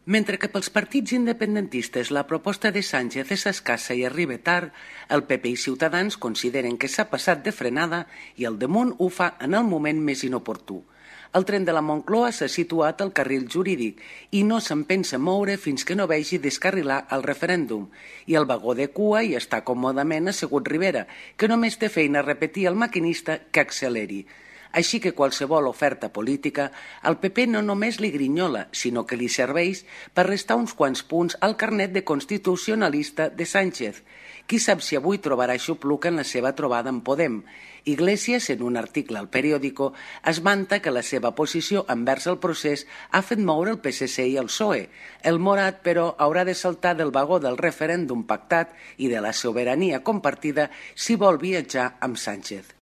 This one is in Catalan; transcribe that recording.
Mentre que pels partits independentistes la proposta de Sánchez és escassa i arriba tard, el PP i Ciutadans consideren que s'ha passat de frenada i el Damunt ho fa en el moment més inoportú. El tren de la Moncloa s'ha situat al carril jurídic i no se'n pensa moure fins que no vegi descarrilar el referèndum. I el vagó de cua hi està còmodament assegut Rivera, que només té feina a repetir al maquinista que acceleri. Així que qualsevol oferta política al PP no només li grinyola, sinó que li serveix per restar uns quants punts al carnet de constitucionalista de Sánchez. Qui sap si avui trobarà xupluc en la seva trobada amb Podem. Iglesias, en un article al Periódico, es vanta que la seva posició envers el procés ha fet moure el PSC i el PSOE. El Morat, però, haurà de saltar del vagó del referèndum pactat i de la sobirania compartida si vol viatjar amb Sánchez.